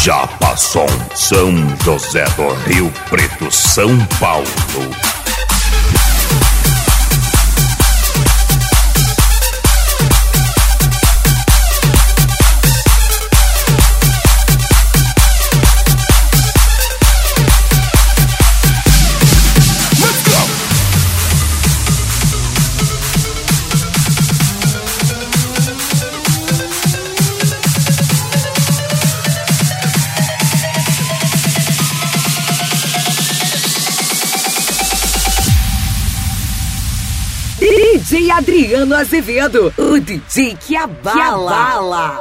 Japassom, São José do Rio Preto, São Paulo. DJ Adriano Azevedo, o DJ que abala.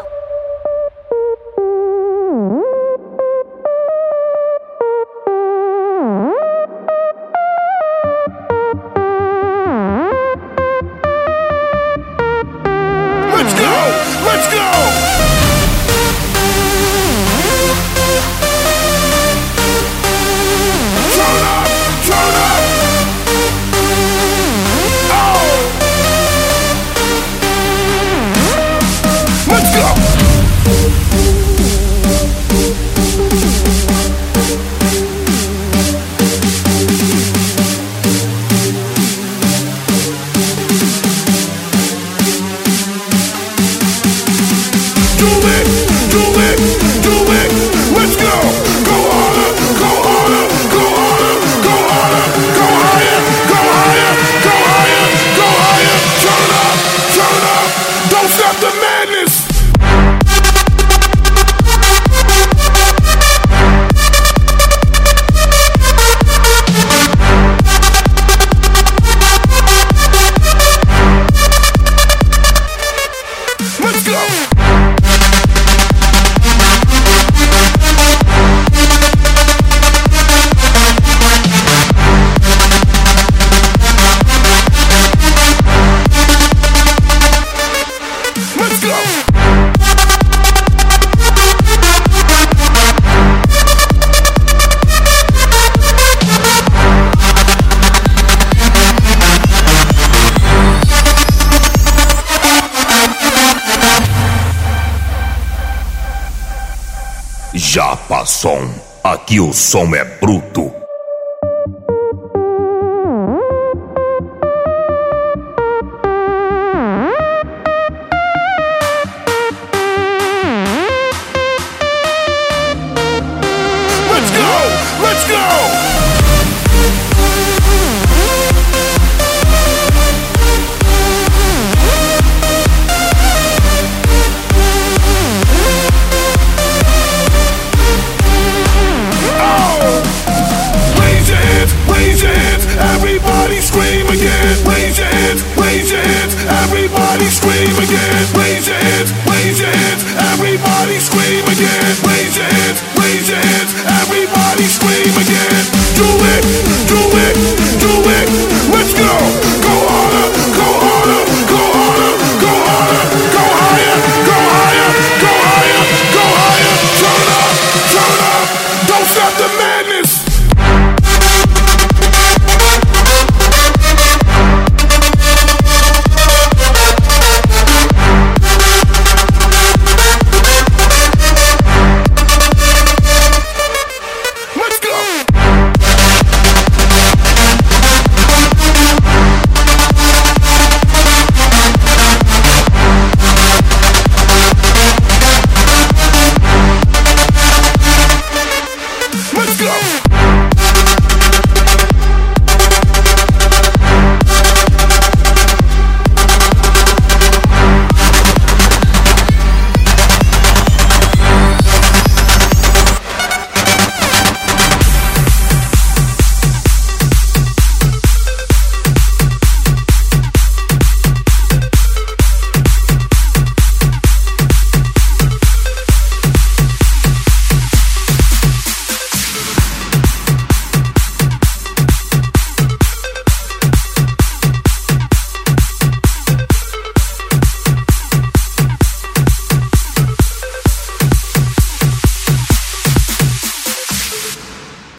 Let's go! Let's go! Japassom, aqui o som é bruto. Let's go! Let's go! Everybody scream again, raise your hands, raise your hands. Everybody scream again, raise your hands, raise your hands. Everybody scream again, raise your hands, raise your hands. Everybody scream again. Do it.